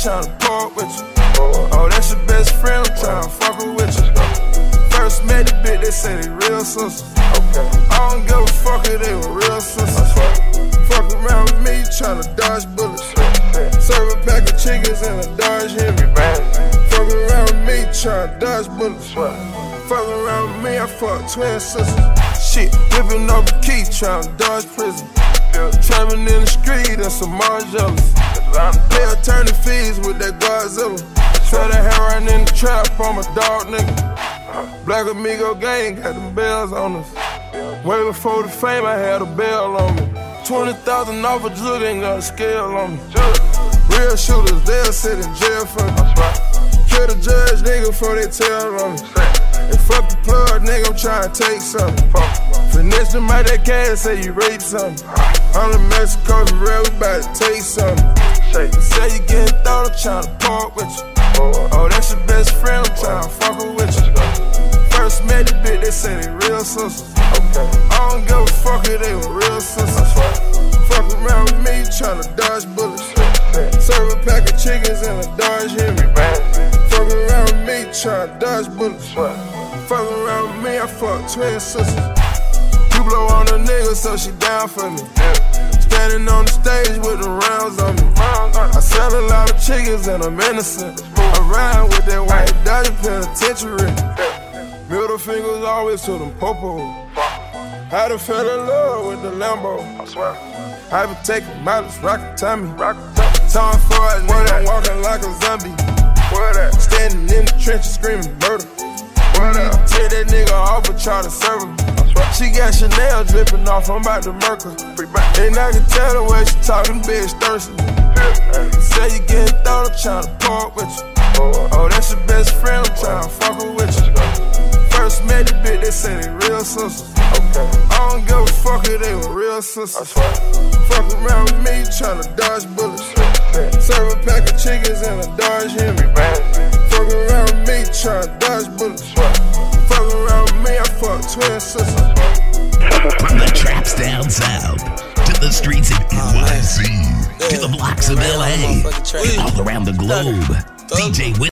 tryna park with you. Oh, that's your best friend, I'm tryna fuck her with you. First met the bitch, they say they real sisters. I don't give a fuck if they were real sisters. Fuck around with me, tryna dodge bullets. Serve a pack of chickens and a Dodge Hemi. Fuck around with me, tryna dodge bullets. Fuck around with me, I fuck twin sisters. Shit, whipping up a key, tryna dodge prison. Trapping in the street, that's some more jealous. Pay attorney fees with that Godzilla. Try to hair right in the trap on my dog nigga. Black Amigo gang got them bells on us. Way before the fame, I had a bell on me. 20,000 off a jug, ain't got a scale on me. Real shooters, they'll sit in jail for me. Kill the judge, nigga, before they tell on me. And fuck the plug, nigga, I'm tryna take something. Finesse them out that cash, say you rape something. I'm in Mexico for real, we bout to take something. Say you getting thought, I'm tryna park with you. Oh, that's your best friend, I'm tryna fuck her with you. First met the bitch, they say they real sisters. I don't give a fuck if they were real sisters. Fuck around with me, tryna dodge bullets. Serve a pack of chickens and a Dodge Hemi. Fuck around with me, tryna dodge bullets. Fuck around with me, I fuck twin sisters. You blow on a nigga, so she down for me. Standing on the stage with the rounds on me. I sell a lot of chickens and I'm innocent. I ride with that white Dodger penitentiary. Middle fingers always to them popos. I done fell in love with the Lambo. I been taking mileage, rockin' Tommy. Time for it, nigga, I'm walking like a zombie. Standing in the trenches screaming murder. Take that nigga off and try to serve him. She got Chanel dripping off, I'm about to murk her. And I can tell the way she talking, bitch thirsty. Say you getting thought, I'm tryna park with you. Oh, that's your best friend, I'm tryna fuck her with you. First met the bitch, they say they real sisters. I don't give a fuck if they were real sisters. Fuck around with me, tryna dodge bullets. Serve a pack of chickens and a Dodge Hemi. Fuck around with me, tryna dodge bullets. Fuck around with me, I fuck twin sisters. From the traps down south to the streets of NYC to the blocks of LA, all around the globe, DJ